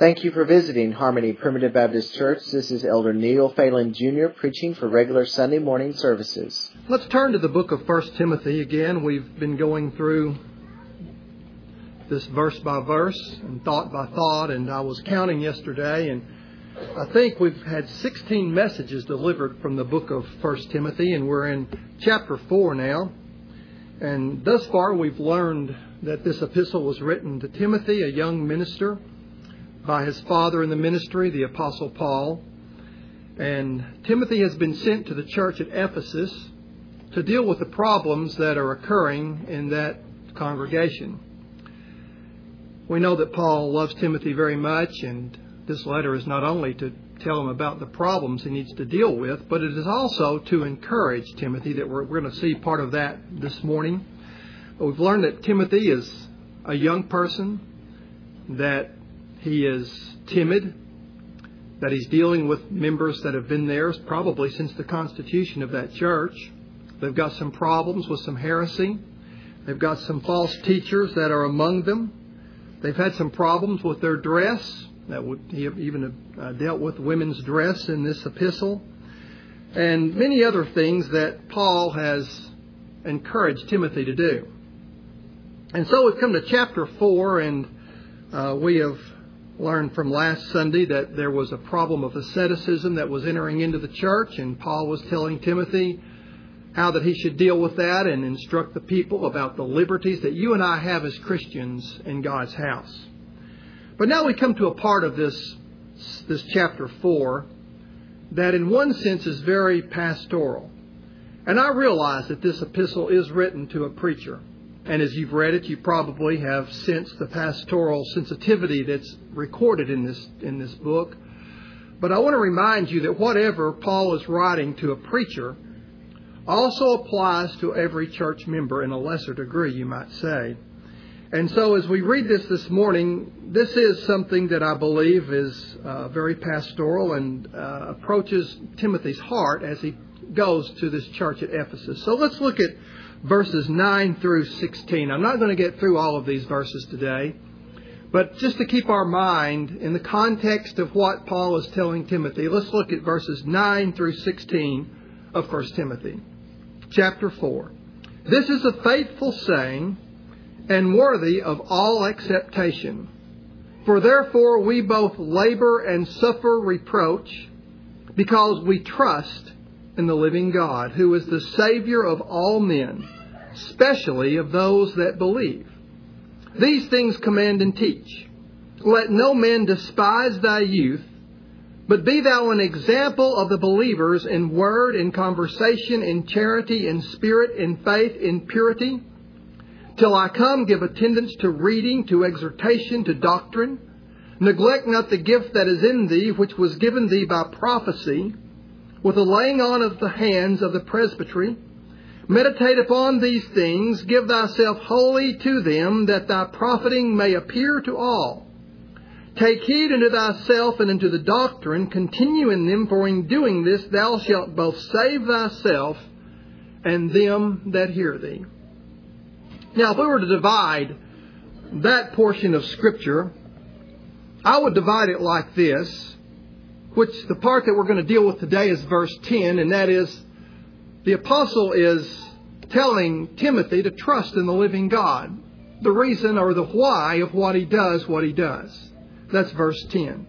Thank you for visiting Harmony Primitive Baptist Church. This is Elder Neil Phelan Jr. preaching for regular Sunday morning services. Let's turn to the book of 1 Timothy again. We've been going through this verse by verse and thought by thought, and I was counting yesterday, and I think we've had 16 messages delivered from the book of 1 Timothy, and we're in chapter 4 now. And thus far we've learned that this epistle was written to Timothy, a young minister, by his father in the ministry, the Apostle Paul. And Timothy has been sent to the church at Ephesus to deal with the problems that are occurring in that congregation. We know that Paul loves Timothy very much, and this letter is not only to tell him about the problems he needs to deal with, but it is also to encourage Timothy, that we're going to see part of that this morning. We've learned that Timothy is a young person, that he is timid, that he's dealing with members that have been there probably since the constitution of that church. They've got some problems with some heresy. They've got some false teachers that are among them. They've had some problems with their dress. He even dealt with women's dress in this epistle. And many other things that Paul has encouraged Timothy to do. And so we've come to chapter 4, and we have learned from last Sunday that there was a problem of asceticism that was entering into the church, and Paul was telling Timothy how that he should deal with that and instruct the people about the liberties that you and I have as Christians in God's house. But now we come to a part of this chapter 4 that in one sense is very pastoral. And I realize that this epistle is written to a preacher. And as you've read it, you probably have sensed the pastoral sensitivity that's recorded in this book. But I want to remind you that whatever Paul is writing to a preacher also applies to every church member in a lesser degree, you might say. And so as we read this morning, this is something that I believe is very pastoral and approaches Timothy's heart as he goes to this church at Ephesus. So let's look at verses 9 through 16. I'm not going to get through all of these verses today, but just to keep our mind in the context of what Paul is telling Timothy, let's look at verses 9 through 16 of 1 Timothy. Chapter 4. This is a faithful saying and worthy of all acceptation. For therefore we both labor and suffer reproach, because we trust in the living God, who is the Savior of all men, especially of those that believe. These things command and teach. Let no man despise thy youth, but be thou an example of the believers in word, in conversation, in charity, in spirit, in faith, in purity. Till I come, give attendance to reading, to exhortation, to doctrine. Neglect not the gift that is in thee, which was given thee by prophecy, with the laying on of the hands of the presbytery. Meditate upon these things, give thyself wholly to them, that thy profiting may appear to all. Take heed unto thyself and unto the doctrine, continue in them, for in doing this thou shalt both save thyself and them that hear thee. Now, if we were to divide that portion of Scripture, I would divide it like this, which the part that we're going to deal with today is verse 10, and that is, the apostle is telling Timothy to trust in the living God. The reason or the why of what he does. That's verse 10.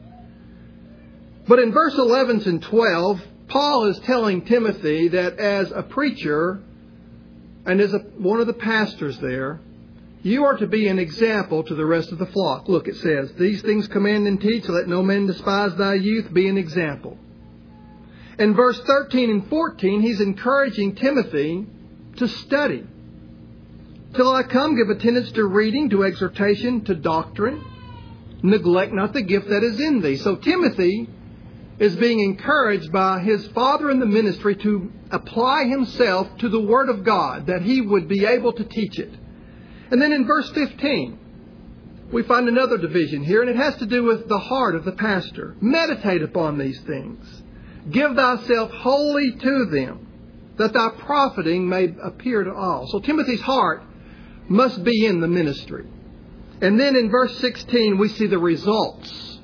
But in verse 11 and 12, Paul is telling Timothy that as a preacher and as one of the pastors there, you are to be an example to the rest of the flock. Look, it says, these things command and teach, let no man despise thy youth, be an example. In verse 13 and 14, he's encouraging Timothy to study. Till I come, give attendance to reading, to exhortation, to doctrine. Neglect not the gift that is in thee. So Timothy is being encouraged by his father in the ministry to apply himself to the Word of God, that he would be able to teach it. And then in verse 15, we find another division here, and it has to do with the heart of the pastor. Meditate upon these things. Give thyself wholly to them, that thy profiting may appear to all. So Timothy's heart must be in the ministry. And then in verse 16, we see the results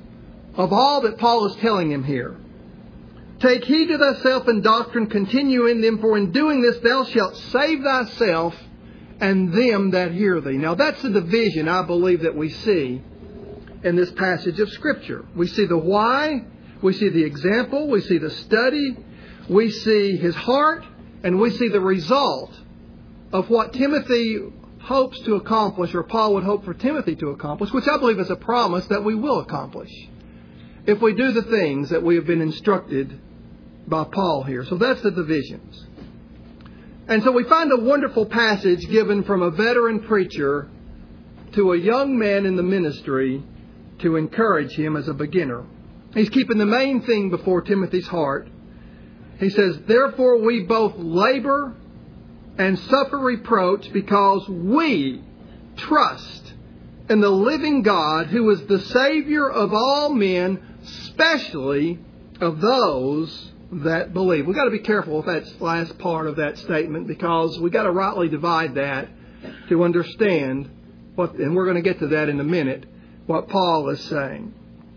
of all that Paul is telling him here. Take heed to thyself in doctrine, continue in them, for in doing this thou shalt save thyself and them that hear thee. Now that's the division, I believe, that we see in this passage of Scripture. We see the why, we see the example, we see the study, we see his heart, and we see the result of what Timothy hopes to accomplish, or Paul would hope for Timothy to accomplish, which I believe is a promise that we will accomplish if we do the things that we have been instructed by Paul here. So that's the divisions. And so we find a wonderful passage given from a veteran preacher to a young man in the ministry to encourage him as a beginner. He's keeping the main thing before Timothy's heart. He says, therefore we both labor and suffer reproach because we trust in the living God, who is the Savior of all men, especially of those that believe. We've got to be careful with that last part of that statement, because we've got to rightly divide that to understand what, and we're going to get to that in a minute, what Paul is saying.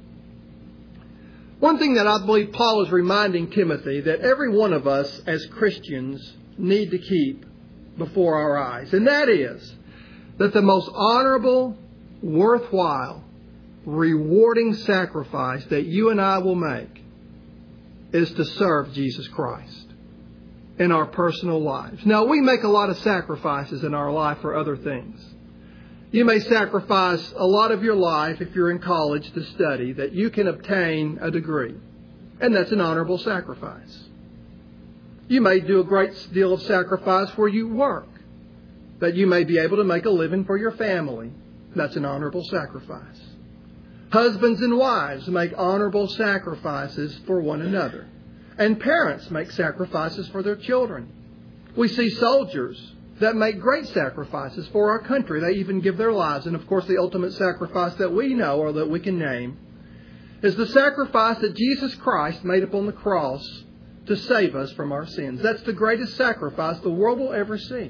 One thing that I believe Paul is reminding Timothy that every one of us as Christians need to keep before our eyes, and that is that the most honorable, worthwhile, rewarding sacrifice that you and I will make is to serve Jesus Christ in our personal lives. Now, we make a lot of sacrifices in our life for other things. You may sacrifice a lot of your life if you're in college to study that you can obtain a degree, and that's an honorable sacrifice. You may do a great deal of sacrifice where you work, that you may be able to make a living for your family. That's an honorable sacrifice. Husbands and wives make honorable sacrifices for one another. And parents make sacrifices for their children. We see soldiers that make great sacrifices for our country. They even give their lives. And of course, the ultimate sacrifice that we know, or that we can name, is the sacrifice that Jesus Christ made upon the cross to save us from our sins. That's the greatest sacrifice the world will ever see.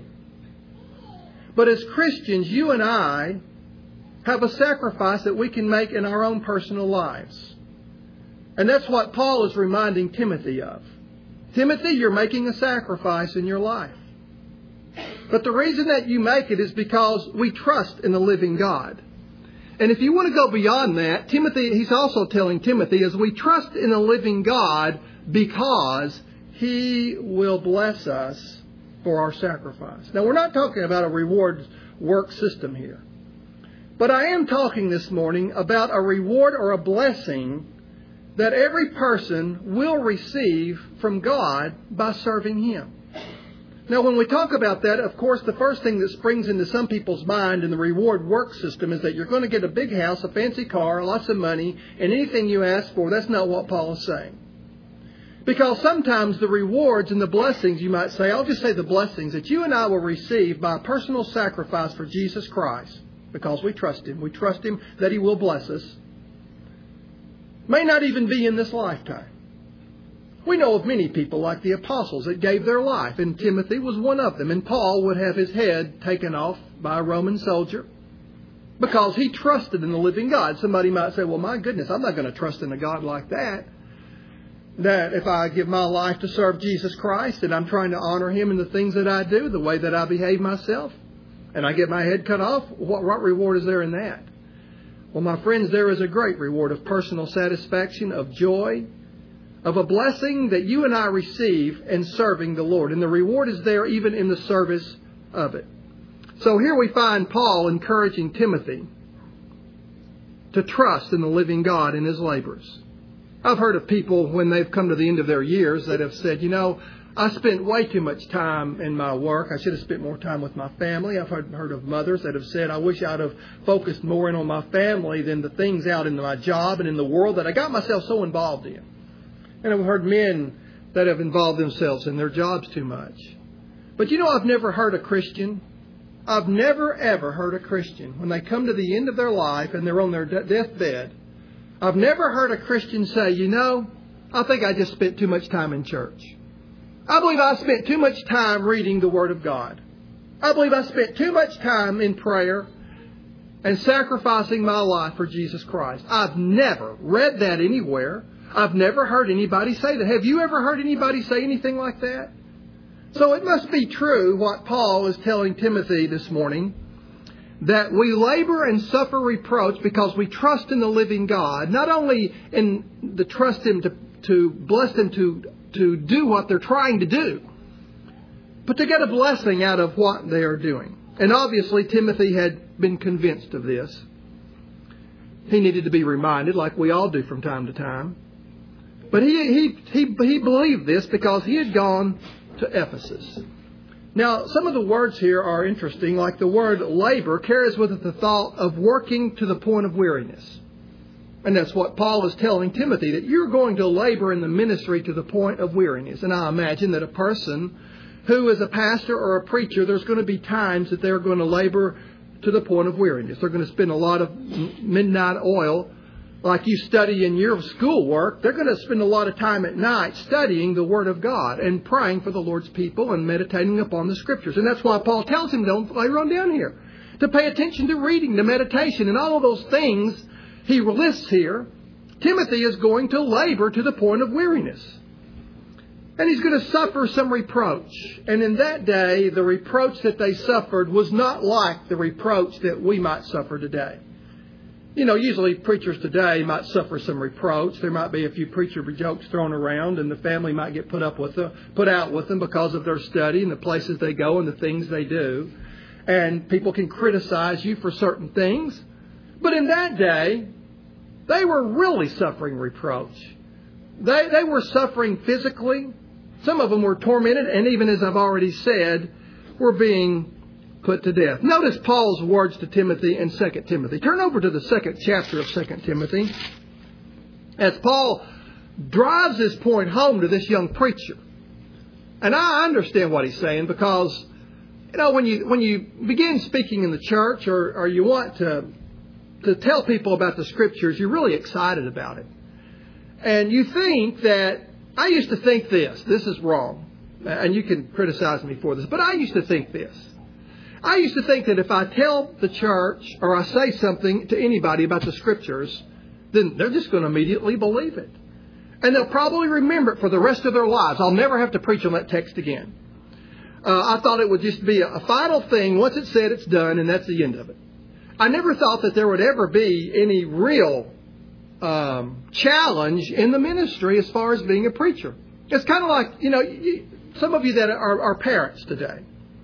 But as Christians, you and I have a sacrifice that we can make in our own personal lives. And that's what Paul is reminding Timothy of. Timothy, you're making a sacrifice in your life. But the reason that you make it is because we trust in the living God. And if you want to go beyond that, Timothy, he's also telling Timothy, as we trust in the living God because He will bless us for our sacrifice. Now, we're not talking about a reward work system here. But I am talking this morning about a reward or a blessing that every person will receive from God by serving Him. Now, when we talk about that, of course, the first thing that springs into some people's mind in the reward work system is that you're going to get a big house, a fancy car, lots of money, and anything you ask for. That's not what Paul is saying. Because sometimes the rewards and the blessings, you might say, I'll just say the blessings that you and I will receive by personal sacrifice for Jesus Christ, because we trust Him that He will bless us, may not even be in this lifetime. We know of many people like the apostles that gave their life, and Timothy was one of them. And Paul would have his head taken off by a Roman soldier because he trusted in the living God. Somebody might say, well, my goodness, I'm not going to trust in a God like that. That if I give my life to serve Jesus Christ and I'm trying to honor Him in the things that I do, the way that I behave myself, and I get my head cut off, what reward is there in that? Well, my friends, there is a great reward of personal satisfaction, of joy, of a blessing that you and I receive in serving the Lord. And the reward is there even in the service of it. So here we find Paul encouraging Timothy to trust in the living God in his labors. I've heard of people when they've come to the end of their years that have said, you know, I spent way too much time in my work. I should have spent more time with my family. I've heard of mothers that have said, I wish I'd have focused more in on my family than the things out in my job and in the world that I got myself so involved in. And I've heard men that have involved themselves in their jobs too much. But you know, I've never heard a Christian, I've never ever heard a Christian, when they come to the end of their life and they're on their deathbed, I've never heard a Christian say, you know, I think I just spent too much time in church. I believe I spent too much time reading the Word of God. I believe I spent too much time in prayer and sacrificing my life for Jesus Christ. I've never read that anywhere. I've never heard anybody say that. Have you ever heard anybody say anything like that? So it must be true what Paul is telling Timothy this morning, that we labor and suffer reproach because we trust in the living God, not only in the trust Him to bless them to do what they're trying to do, but to get a blessing out of what they are doing. And obviously Timothy had been convinced of this. He needed to be reminded, like we all do from time to time. But he believed this because he had gone to Ephesus. Now, some of the words here are interesting, like the word labor carries with it the thought of working to the point of weariness. And that's what Paul is telling Timothy, that you're going to labor in the ministry to the point of weariness. And I imagine that a person who is a pastor or a preacher, there's going to be times that they're going to labor to the point of weariness. They're going to spend a lot of midnight oil, like you study in your schoolwork. They're going to spend a lot of time at night studying the Word of God and praying for the Lord's people and meditating upon the Scriptures. And that's why Paul tells him, don't labor on down here, to pay attention to reading, to meditation, and all of those things he lists here. Timothy is going to labor to the point of weariness. And he's going to suffer some reproach. And in that day, the reproach that they suffered was not like the reproach that we might suffer today. You know, usually preachers today might suffer some reproach. There might be a few preacher jokes thrown around, and the family might get put out with them because of their study and the places they go and the things they do. And people can criticize you for certain things. But in that day, they were really suffering reproach. They were suffering physically. Some of them were tormented, and even as I've already said, were being put to death. Notice Paul's words to Timothy in 2 Timothy. Turn over to the 2nd chapter of 2 Timothy. As Paul drives this point home to this young preacher. And I understand what he's saying, because, you know, when you begin speaking in the church, or you want to tell people about the Scriptures, you're really excited about it. And you think that, I used to think this is wrong, and you can criticize me for this, but I used to think this. I used to think that if I tell the church or I say something to anybody about the Scriptures, then they're just going to immediately believe it. And they'll probably remember it for the rest of their lives. I'll never have to preach on that text again. I thought it would just be a final thing. Once it's said, it's done, and that's the end of it. I never thought that there would ever be any real challenge in the ministry as far as being a preacher. It's kind of like, you know, some of you that are parents today.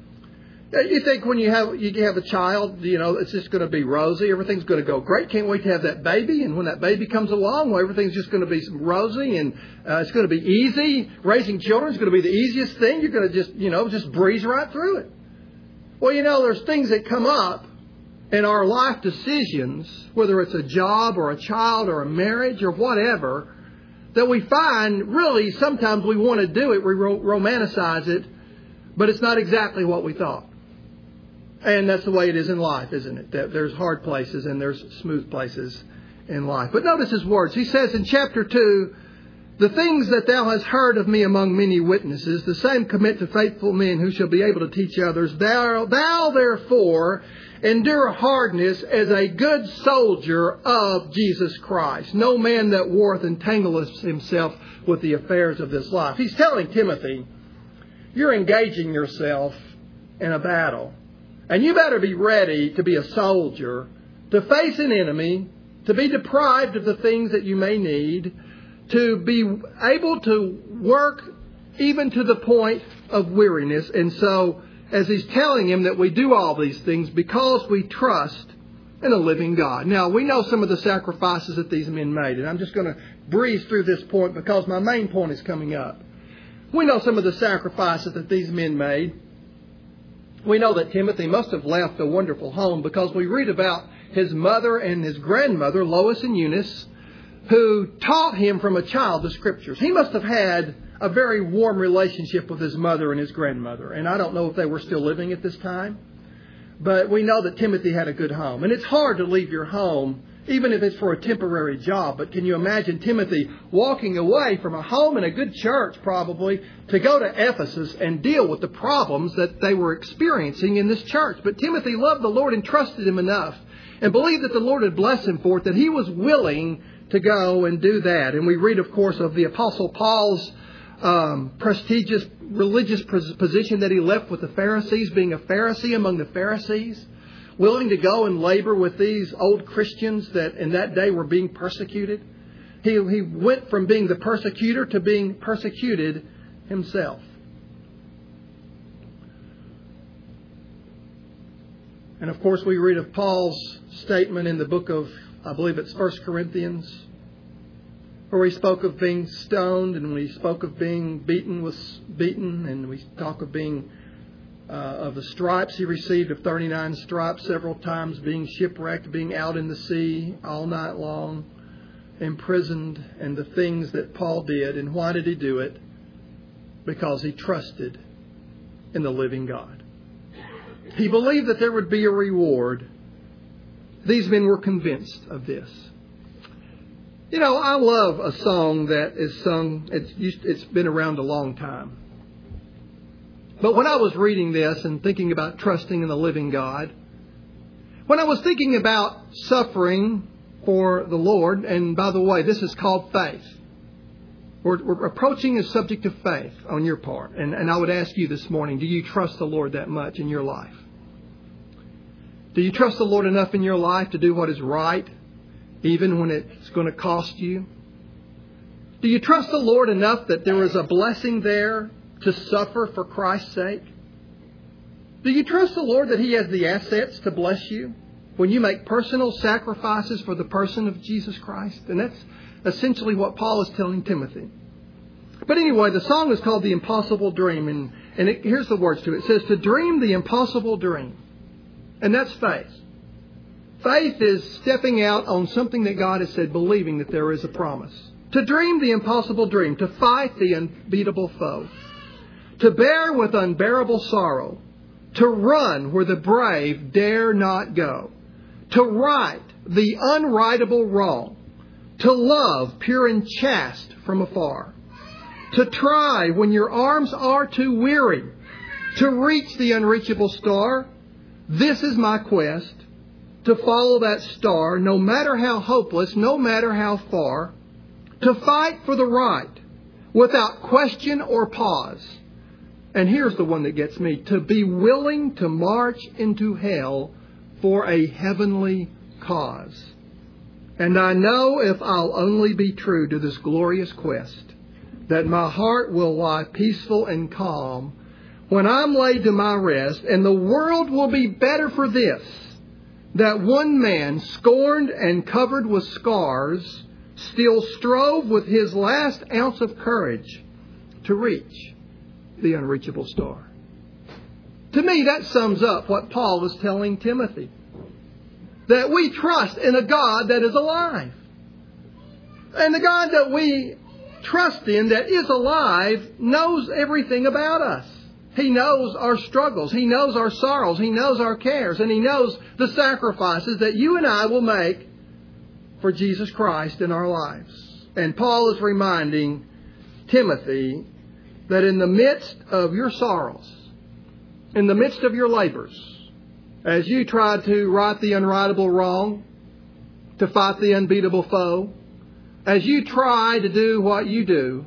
You think when you have a child, you know, it's just going to be rosy. Everything's going to go great. Can't wait to have that baby. And when that baby comes along, well, everything's just going to be rosy, and it's going to be easy. Raising children is going to be the easiest thing. You're going to just breeze right through it. Well, you know, there's things that come up in our life decisions, whether it's a job or a child or a marriage or whatever, that we find really sometimes we want to do it, we romanticize it, but it's not exactly what we thought. And that's the way it is in life, isn't it? That there's hard places and there's smooth places in life. But notice his words. He says in chapter 2, the things that thou hast heard of me among many witnesses, the same commit to faithful men who shall be able to teach others. Thou therefore endure hardness as a good soldier of Jesus Christ. No man that warreth entangleth himself with the affairs of this life. He's telling Timothy, you're engaging yourself in a battle. And you better be ready to be a soldier, to face an enemy, to be deprived of the things that you may need, to be able to work even to the point of weariness. And so, as he's telling him that we do all these things because we trust in a living God. Now, we know some of the sacrifices that these men made, and I'm just going to breeze through this point because my main point is coming up. We know some of the sacrifices that these men made. We know that Timothy must have left a wonderful home because we read about his mother and his grandmother, Lois and Eunice, who taught him from a child the Scriptures. He must have had a very warm relationship with his mother and his grandmother. And I don't know if they were still living at this time. But we know that Timothy had a good home. And it's hard to leave your home, even if it's for a temporary job. But can you imagine Timothy walking away from a home and a good church, probably, to go to Ephesus and deal with the problems that they were experiencing in this church? But Timothy loved the Lord and trusted Him enough. and believed that the Lord had blessed him for it, that he was willing to go and do that. And we read, of course, of the Apostle Paul's prestigious religious position that he left with the Pharisees, being a Pharisee among the Pharisees, willing to go and labor with these old Christians that in that day were being persecuted. He went from being the persecutor to being persecuted himself. And of course we read of Paul's statement in the book of, I believe it's 1 Corinthians, where he spoke of being stoned, and we spoke of being beaten, and we talk of being of the stripes he received, of 39 stripes several times, being shipwrecked, being out in the sea all night long, imprisoned, and the things that Paul did. And why did he do it? Because he trusted in the living God. He believed that there would be a reward. These men were convinced of this. You know, I love a song that is sung, it's been around a long time. But when I was reading this and thinking about trusting in the living God, when I was thinking about suffering for the Lord, and by the way, this is called faith. We're approaching a subject of faith on your part. And I would ask you this morning, do you trust the Lord that much in your life? Do you trust the Lord enough in your life to do what is right, even when it's going to cost you? Do you trust the Lord enough that there is a blessing there to suffer for Christ's sake? Do you trust the Lord that He has the assets to bless you when you make personal sacrifices for the person of Jesus Christ? And that's essentially what Paul is telling Timothy. But anyway, the song is called The Impossible Dream. And here's the words to it. It says, to dream the impossible dream. And that's faith. Faith is stepping out on something that God has said, believing that there is a promise. To dream the impossible dream. To fight the unbeatable foe. To bear with unbearable sorrow. To run where the brave dare not go. To right the unrightable wrong. To love pure and chaste from afar. To try when your arms are too weary. To reach the unreachable star. This is my quest. To follow that star, no matter how hopeless, no matter how far. To fight for the right, without question or pause. And here's the one that gets me. To be willing to march into hell for a heavenly cause. And I know if I'll only be true to this glorious quest, that my heart will lie peaceful and calm when I'm laid to my rest, and the world will be better for this, that one man, scorned and covered with scars, still strove with his last ounce of courage to reach the unreachable star. To me, that sums up what Paul was telling Timothy. That we trust in a God that is alive. And the God that we trust in that is alive knows everything about us. He knows our struggles. He knows our sorrows. He knows our cares. And He knows the sacrifices that you and I will make for Jesus Christ in our lives. And Paul is reminding Timothy that in the midst of your sorrows, in the midst of your labors, as you try to right the unrightable wrong, to fight the unbeatable foe, as you try to do what you do,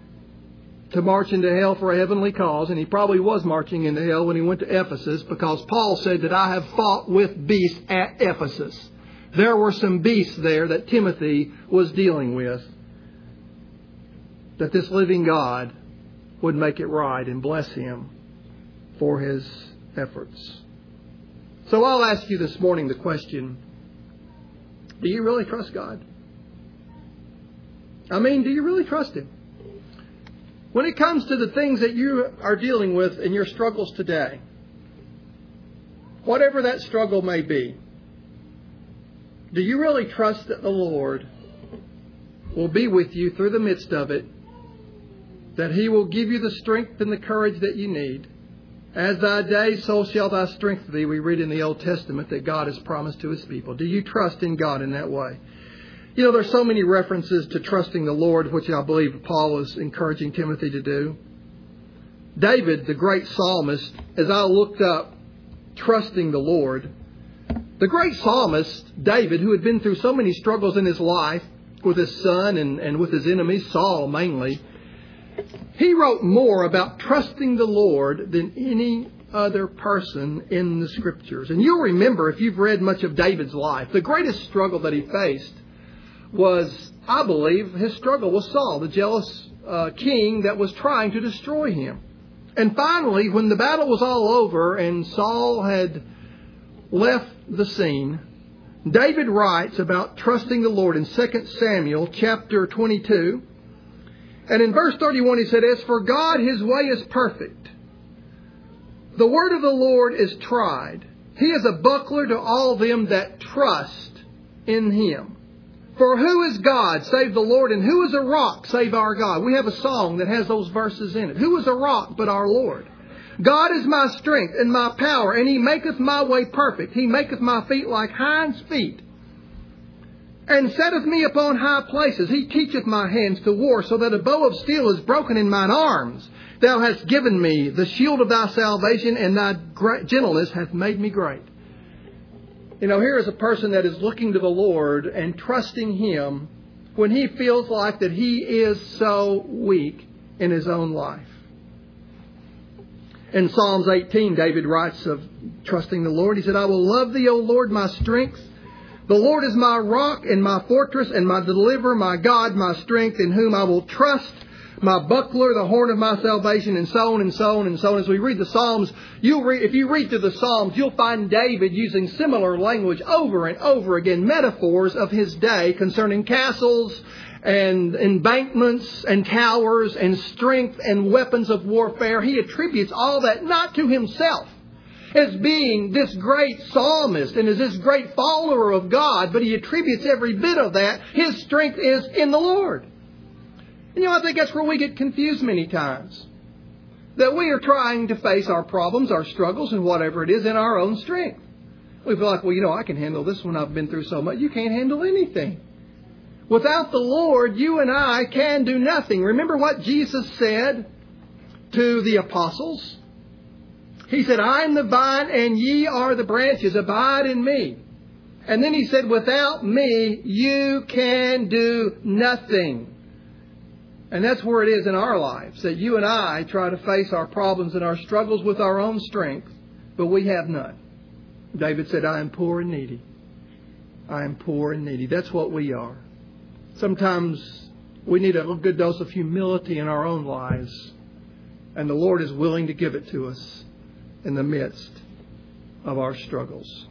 to march into hell for a heavenly cause, and he probably was marching into hell when he went to Ephesus, because Paul said that I have fought with beasts at Ephesus. There were some beasts there that Timothy was dealing with, that this living God would make it right and bless him for his efforts. So I'll ask you this morning the question, do you really trust God? I mean, do you really trust Him? When it comes to the things that you are dealing with in your struggles today, whatever that struggle may be, do you really trust that the Lord will be with you through the midst of it, that He will give you the strength and the courage that you need? As thy day, so shall thy strength be. We read in the Old Testament that God has promised to His people. Do you trust in God in that way? You know, there's so many references to trusting the Lord, which I believe Paul is encouraging Timothy to do. David, the great psalmist, as I looked up trusting the Lord, The great psalmist, David, who had been through so many struggles in his life with his son and with his enemies, Saul mainly, he wrote more about trusting the Lord than any other person in the Scriptures. And you'll remember, if you've read much of David's life, the greatest struggle that he faced was, I believe, his struggle with Saul, the jealous king that was trying to destroy him. And finally, when the battle was all over and Saul had left the scene, David writes about trusting the Lord in 2 Samuel chapter 22. And in verse 31 he said, "As for God, His way is perfect. The word of the Lord is tried. He is a buckler to all them that trust in Him. For who is God save the Lord, and who is a rock save our God?" We have a song that has those verses in it. Who is a rock but our Lord? "God is my strength and my power, and He maketh my way perfect. He maketh my feet like hinds' feet, and setteth me upon high places. He teacheth my hands to war, so that a bow of steel is broken in mine arms. Thou hast given me the shield of Thy salvation, and Thy gentleness hath made me great." You know, here is a person that is looking to the Lord and trusting Him when he feels like that he is so weak in his own life. In Psalms 18, David writes of trusting the Lord. He said, "I will love Thee, O Lord, my strength. The Lord is my rock and my fortress and my deliverer, my God, my strength, in whom I will trust, my buckler, the horn of my salvation," and so on and so on and so on. As we read the Psalms, if you read through the Psalms, you'll find David using similar language over and over again, metaphors of his day concerning castles and embankments and towers and strength and weapons of warfare. He attributes all that not to himself as being this great psalmist and as this great follower of God, but he attributes every bit of that. His strength is in the Lord. And I think that's where we get confused many times. That we are trying to face our problems, our struggles, and whatever it is in our own strength. We feel like, I can handle this one. I've been through so much. You can't handle anything. Without the Lord, you and I can do nothing. Remember what Jesus said to the apostles? He said, "I am the vine and ye are the branches. Abide in me." And then He said, "Without me, you can do nothing." And that's where it is in our lives, that you and I try to face our problems and our struggles with our own strength, but we have none. David said, "I am poor and needy." I am poor and needy. That's what we are. Sometimes we need a good dose of humility in our own lives, and the Lord is willing to give it to us in the midst of our struggles.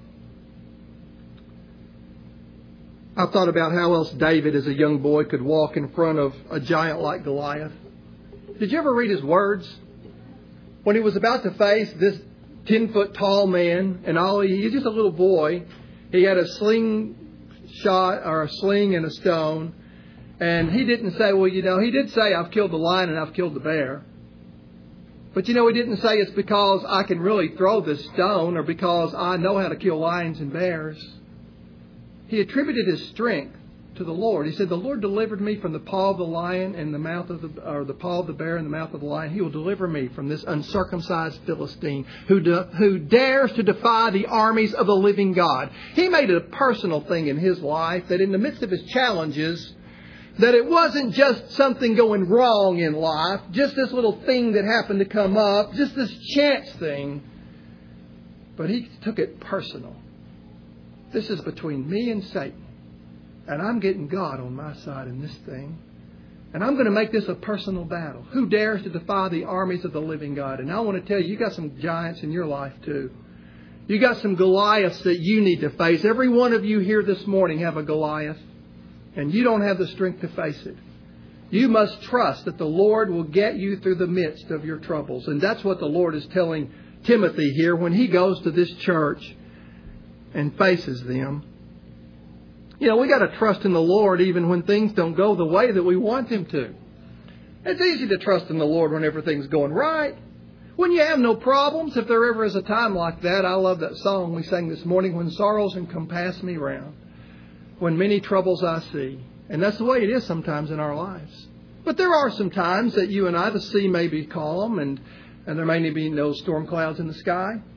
I've thought about how else David as a young boy could walk in front of a giant like Goliath. Did you ever read his words? When he was about to face this 10-foot tall man, and he's just a little boy. He had a slingshot or a sling and a stone. And he didn't say, he did say, "I've killed the lion and I've killed the bear." But he didn't say it's because I can really throw this stone or because I know how to kill lions and bears. He attributed his strength to the Lord. He said, "The Lord delivered me from the paw of the lion and the paw of the bear and the mouth of the lion. He will deliver me from this uncircumcised Philistine who dares to defy the armies of the living God." He made it a personal thing in his life that in the midst of his challenges, that it wasn't just something going wrong in life, just this little thing that happened to come up, just this chance thing. But he took it personal. This is between me and Satan. And I'm getting God on my side in this thing. And I'm going to make this a personal battle. Who dares to defy the armies of the living God? And I want to tell you, you got some giants in your life too. You got some Goliaths that you need to face. Every one of you here this morning have a Goliath. And you don't have the strength to face it. You must trust that the Lord will get you through the midst of your troubles. And that's what the Lord is telling Timothy here when he goes to this church and faces them. We got to trust in the Lord even when things don't go the way that we want them to. It's easy to trust in the Lord when everything's going right. When you have no problems, if there ever is a time like that. I love that song we sang this morning, "When sorrows encompass me round, when many troubles I see." And that's the way it is sometimes in our lives. But there are some times that you and I, the sea may be calm and there may be no storm clouds in the sky.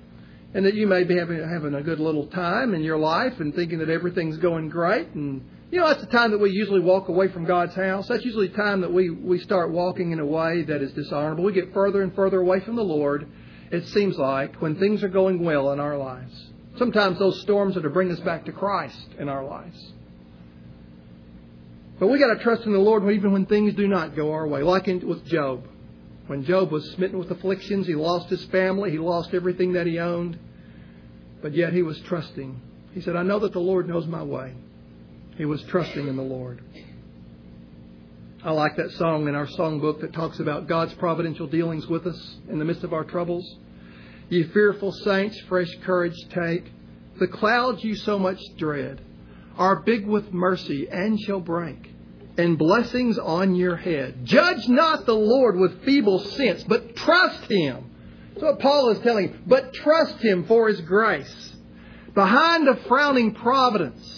and that you may be having a good little time in your life and thinking that everything's going great. And, that's the time that we usually walk away from God's house. That's usually the time that we start walking in a way that is dishonorable. We get further and further away from the Lord, it seems like, when things are going well in our lives. Sometimes those storms are to bring us back to Christ in our lives. But we got to trust in the Lord even when things do not go our way, like with Job. When Job was smitten with afflictions, he lost his family, he lost everything that he owned, but yet he was trusting. He said, I know that the Lord knows my way. He was trusting in the Lord. I like that song in our songbook that talks about God's providential dealings with us in the midst of our troubles. Ye fearful saints, fresh courage take. The clouds you so much dread are big with mercy and shall break, and blessings on your head. Judge not the Lord with feeble sense, but trust Him. That's what Paul is telling him. But trust Him for His grace. Behind a frowning providence,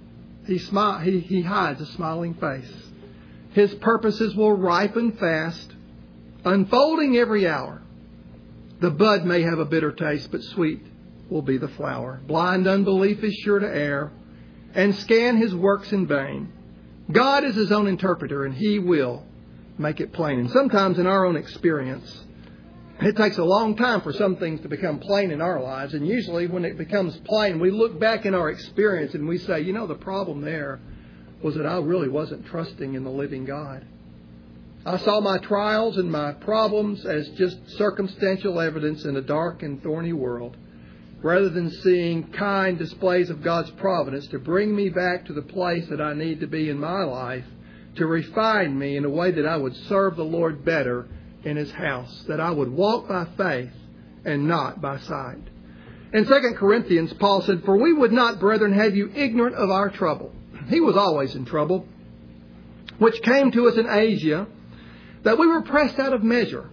He hides a smiling face. His purposes will ripen fast, unfolding every hour. The bud may have a bitter taste, but sweet will be the flower. Blind unbelief is sure to err and scan His works in vain. God is His own interpreter, and He will make it plain. And sometimes in our own experience, it takes a long time for some things to become plain in our lives. And usually when it becomes plain, we look back in our experience and we say, the problem there was that I really wasn't trusting in the living God. I saw my trials and my problems as just circumstantial evidence in a dark and thorny world, rather than seeing kind displays of God's providence to bring me back to the place that I need to be in my life, to refine me in a way that I would serve the Lord better in His house, that I would walk by faith and not by sight. In 2 Corinthians, Paul said, For we would not, brethren, have you ignorant of our trouble. He was always in trouble, which came to us in Asia, that we were pressed out of measure,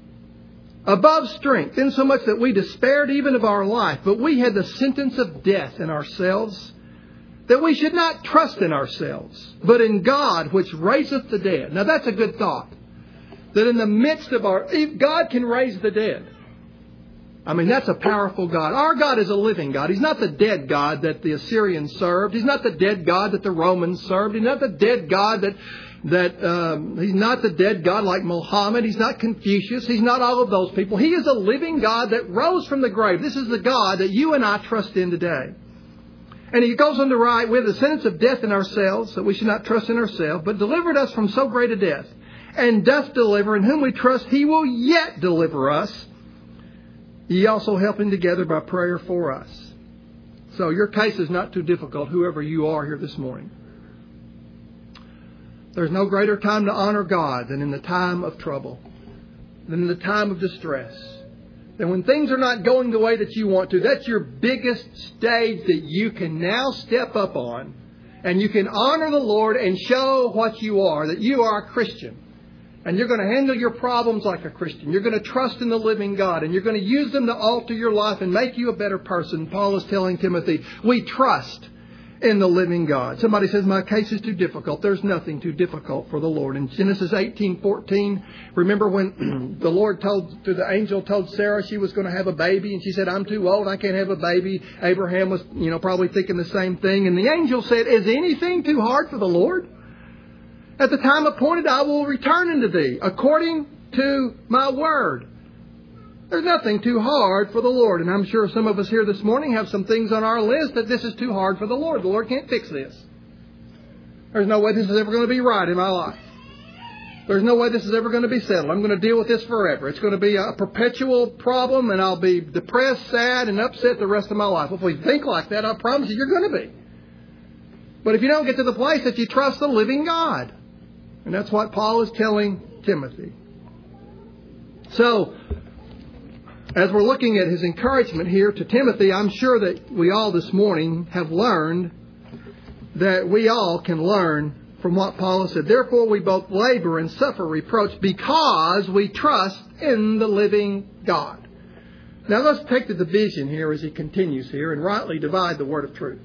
above strength, insomuch that we despaired even of our life. But we had the sentence of death in ourselves, that we should not trust in ourselves, but in God, which raiseth the dead. Now that's a good thought. That in the midst of God can raise the dead. That's a powerful God. Our God is a living God. He's not the dead God that the Assyrians served. He's not the dead God that the Romans served. He's not the dead God He's not the dead God like Muhammad. He's not Confucius. He's not all of those people. He is a living God that rose from the grave. This is the God that you and I trust in today. And he goes on to write, we have the sentence of death in ourselves, that we should not trust in ourselves, but delivered us from so great a death, and doth deliver, in whom we trust He will yet deliver us. Ye also helping together by prayer for us. So your case is not too difficult, whoever you are here this morning. There's no greater time to honor God than in the time of trouble, than in the time of distress. Then when things are not going the way that you want to, that's your biggest stage that you can now step up on. And you can honor the Lord and show what you are, that you are a Christian. And you're going to handle your problems like a Christian. You're going to trust in the living God. And you're going to use them to alter your life and make you a better person. Paul is telling Timothy, we trust in the living God. Somebody says, my case is too difficult. There's nothing too difficult for the Lord. In Genesis 18:14, remember when the Lord the angel told Sarah she was going to have a baby, and she said, I'm too old, I can't have a baby. Abraham was, probably thinking the same thing. And the angel said, is anything too hard for the Lord? At the time appointed, I will return unto thee, according to my word. There's nothing too hard for the Lord. And I'm sure some of us here this morning have some things on our list that this is too hard for the Lord. The Lord can't fix this. There's no way this is ever going to be right in my life. There's no way this is ever going to be settled. I'm going to deal with this forever. It's going to be a perpetual problem, and I'll be depressed, sad, and upset the rest of my life. If we think like that, I promise you, you're going to be. But if you don't get to the place that you trust the living God, and that's what Paul is telling Timothy. So, as we're looking at his encouragement here to Timothy, I'm sure that we all this morning have learned that we all can learn from what Paul has said. Therefore, we both labor and suffer reproach because we trust in the living God. Now, let's take the division here as he continues here and rightly divide the word of truth.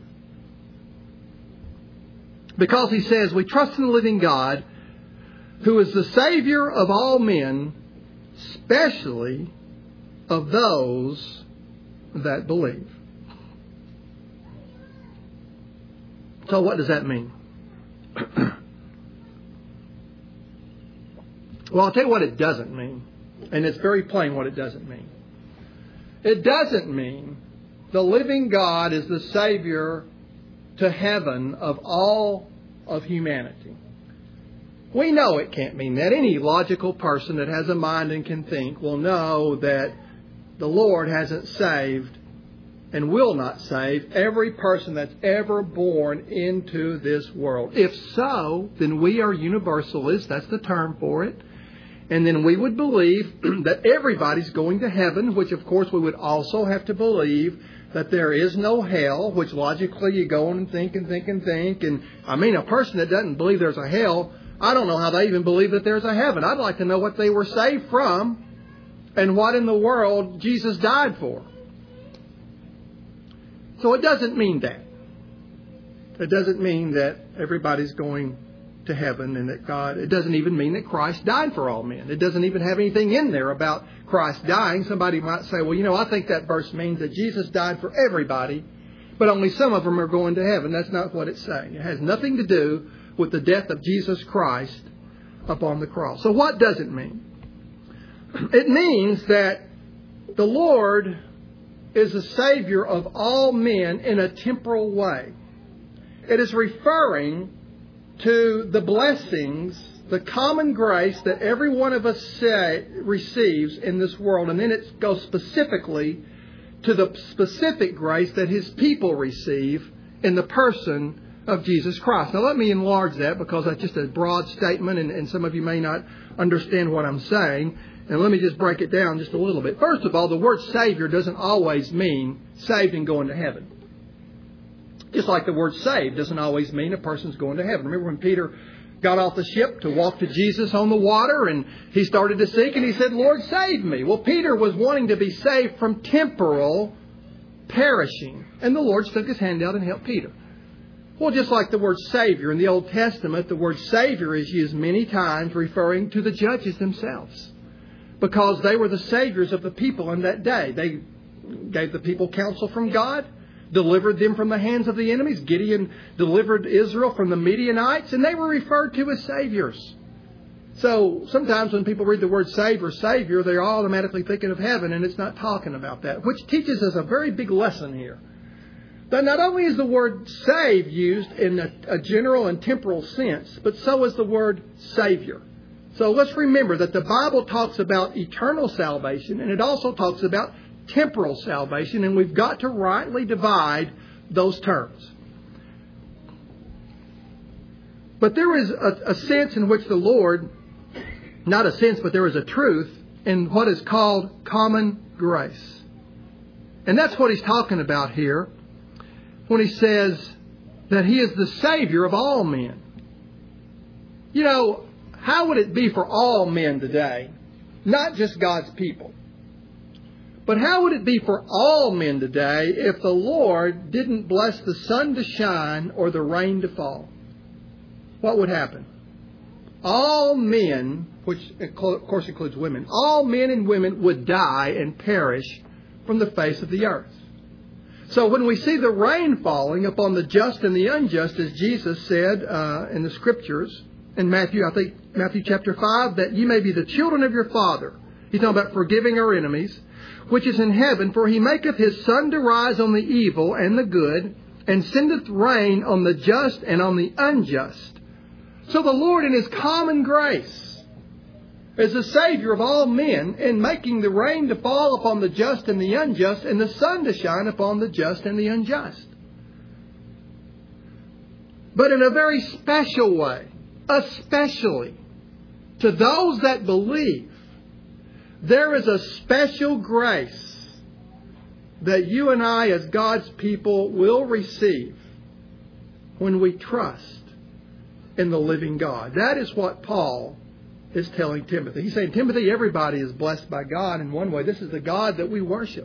Because he says, we trust in the living God, who is the Savior of all men, especially of those that believe. So what does that mean? Well, I'll tell you what it doesn't mean. And it's very plain what it doesn't mean. It doesn't mean the living God is the Savior to heaven of all of humanity. We know it can't mean that. Any logical person that has a mind and can think will know that the Lord hasn't saved and will not save every person that's ever born into this world. If so, then we are universalists. That's the term for it. And then we would believe that everybody's going to heaven, which of course we would also have to believe that there is no hell, which logically you go on and think and think and think. And I mean, a person that doesn't believe there's a hell, I don't know how they even believe that there's a heaven. I'd like to know what they were saved from and what in the world Jesus died for. So it doesn't mean that. It doesn't mean that everybody's going to heaven and that God, it doesn't even mean that Christ died for all men. It doesn't even have anything in there about Christ dying. Somebody might say, well, I think that verse means that Jesus died for everybody, but only some of them are going to heaven. That's not what it's saying. It has nothing to do with the death of Jesus Christ upon the cross. So what does it mean? It means that the Lord is the Savior of all men in a temporal way. It is referring to the blessings, the common grace that every one of us receives in this world. And then it goes specifically to the specific grace that His people receive in the person of Jesus Christ. Now let me enlarge that because that's just a broad statement and some of you may not understand what I'm saying. And let me just break it down just a little bit. First of all, the word Savior doesn't always mean saved and going to heaven. Just like the word saved doesn't always mean a person's going to heaven. Remember when Peter got off the ship to walk to Jesus on the water and he started to sink and he said, Lord, save me. Well, Peter was wanting to be saved from temporal perishing. And the Lord stuck His hand out and helped Peter. Well, just like the word Savior in the Old Testament, the word Savior is used many times referring to the judges themselves. Because they were the saviors of the people in that day. They gave the people counsel from God, delivered them from the hands of the enemies. Gideon delivered Israel from the Midianites, and they were referred to as saviors. So sometimes when people read the word Savior, they're automatically thinking of heaven, and it's not talking about that, which teaches us a very big lesson here. That not only is the word save used in a general and temporal sense, but so is the word Savior. So let's remember that the Bible talks about eternal salvation and it also talks about temporal salvation, and we've got to rightly divide those terms. But there is a sense in which the Lord, not a sense, but there is a truth in what is called common grace. And that's what He's talking about here when He says that He is the Savior of all men. How would it be for all men today? Not just God's people. But how would it be for all men today if the Lord didn't bless the sun to shine or the rain to fall? What would happen? All men, which of course includes women, all men and women would die and perish from the face of the earth. So when we see the rain falling upon the just and the unjust, as Jesus said in the Scriptures, in Matthew chapter 5, that ye may be the children of your Father. He's talking about forgiving our enemies, which is in heaven, for He maketh His sun to rise on the evil and the good, and sendeth rain on the just and on the unjust. So the Lord in His common grace is the Savior of all men in making the rain to fall upon the just and the unjust and the sun to shine upon the just and the unjust. But in a very special way, especially to those that believe, there is a special grace that you and I as God's people will receive when we trust in the living God. That is what Paul is telling Timothy. He's saying, Timothy, everybody is blessed by God in one way. This is the God that we worship.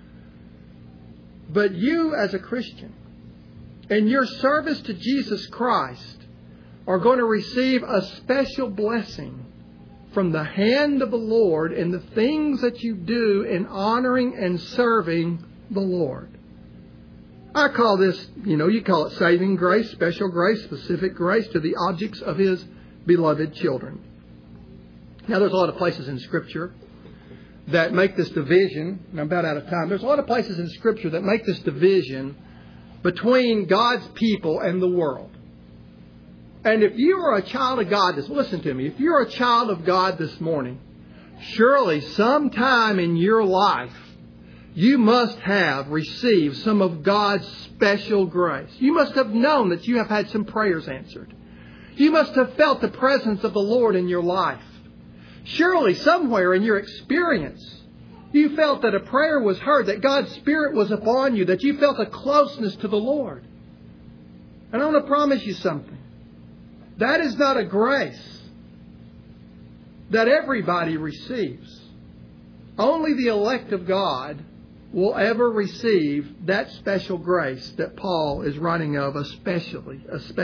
But you as a Christian, in your service to Jesus Christ, are going to receive a special blessing from the hand of the Lord in the things that you do in honoring and serving the Lord. I call this, you call it saving grace, special grace, specific grace to the objects of His beloved children. Now, there's a lot of places in Scripture that make this division, and I'm about out of time. There's a lot of places in Scripture that make this division between God's people and the world. And if you are a child of God, listen to me, if you're a child of God this morning, surely sometime in your life, you must have received some of God's special grace. You must have known that you have had some prayers answered. You must have felt the presence of the Lord in your life. Surely somewhere in your experience, you felt that a prayer was heard, that God's Spirit was upon you, that you felt a closeness to the Lord. And I want to promise you something. That is not a grace that everybody receives. Only the elect of God will ever receive that special grace that Paul is writing of, especially.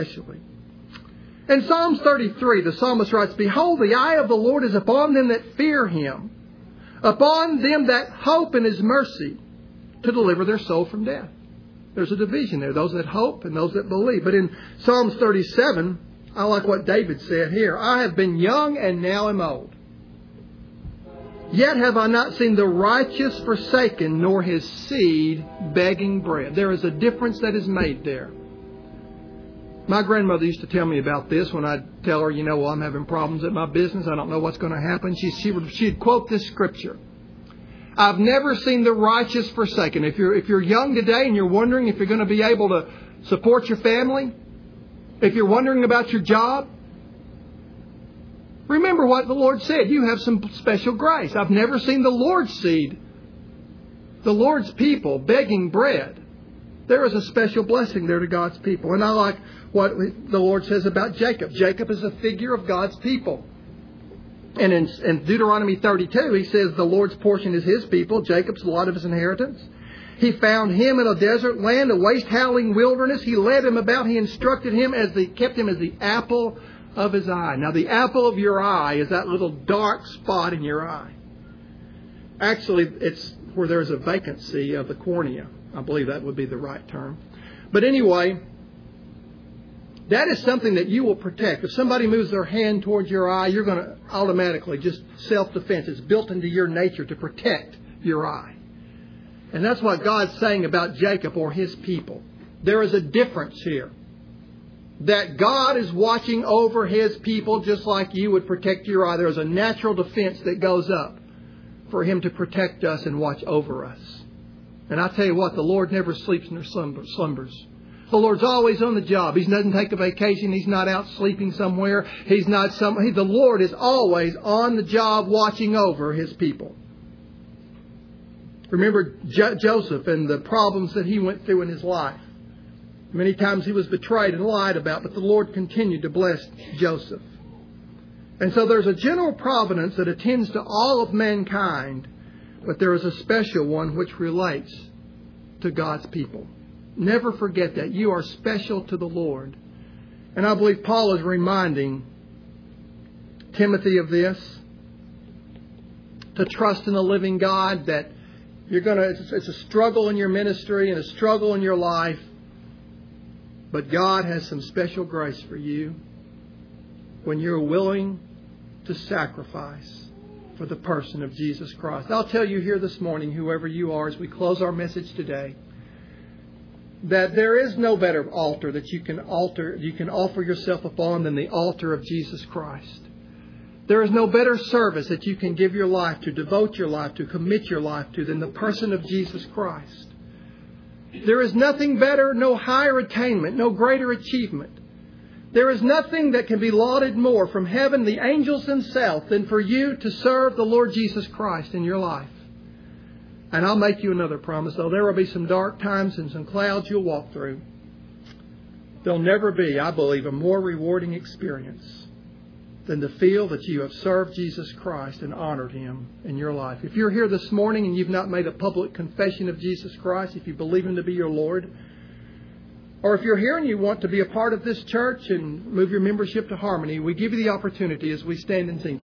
In Psalms 33, the psalmist writes, "Behold, the eye of the Lord is upon them that fear Him, upon them that hope in His mercy, to deliver their soul from death." There's a division there, those that hope and those that believe. But in Psalms 37, I like what David said here. "I have been young and now am old. Yet have I not seen the righteous forsaken, nor his seed begging bread." There is a difference that is made there. My grandmother used to tell me about this when I'd tell her, I'm having problems at my business. I don't know what's going to happen. She'd quote this scripture. "I've never seen the righteous forsaken." If you're young today and you're wondering if you're going to be able to support your family, if you're wondering about your job, remember what the Lord said. You have some special grace. I've never seen the Lord's seed, the Lord's people, begging bread. There is a special blessing there to God's people. And I like what the Lord says about Jacob. Jacob is a figure of God's people. And in Deuteronomy 32, He says the Lord's portion is His people, Jacob's lot of His inheritance. He found him in a desert land, a waste howling wilderness. He led him about. He instructed him kept him as the apple of His eye. Now, the apple of your eye is that little dark spot in your eye. Actually, it's where there's a vacancy of the cornea. I believe that would be the right term. But anyway, that is something that you will protect. If somebody moves their hand towards your eye, you're going to automatically, just self-defense. It's built into your nature to protect your eye. And that's what God's saying about Jacob or His people. There is a difference here. That God is watching over His people just like you would protect your eye. There is a natural defense that goes up for Him to protect us and watch over us. And I tell you what, the Lord never sleeps nor slumbers. The Lord's always on the job. He doesn't take a vacation. He's not out sleeping somewhere. The Lord is always on the job watching over His people. Remember Joseph and the problems that he went through in his life. Many times he was betrayed and lied about, but the Lord continued to bless Joseph. And so there's a general providence that attends to all of mankind, but there is a special one which relates to God's people. Never forget that. You are special to the Lord. And I believe Paul is reminding Timothy of this. To trust in the living God, that it's a struggle in your ministry and a struggle in your life. But God has some special grace for you when you're willing to sacrifice for the person of Jesus Christ. I'll tell you here this morning, whoever you are, as we close our message today, that there is no better altar that you can offer yourself upon than the altar of Jesus Christ. There is no better service that you can give your life to, devote your life to, commit your life to than the person of Jesus Christ. There is nothing better, no higher attainment, no greater achievement. There is nothing that can be lauded more from heaven, the angels themselves, than for you to serve the Lord Jesus Christ in your life. And I'll make you another promise, though there will be some dark times and some clouds you'll walk through. There'll never be, I believe, a more rewarding experience than to feel that you have served Jesus Christ and honored Him in your life. If you're here this morning and you've not made a public confession of Jesus Christ, if you believe Him to be your Lord, or if you're here and you want to be a part of this church and move your membership to Harmony, we give you the opportunity as we stand and sing.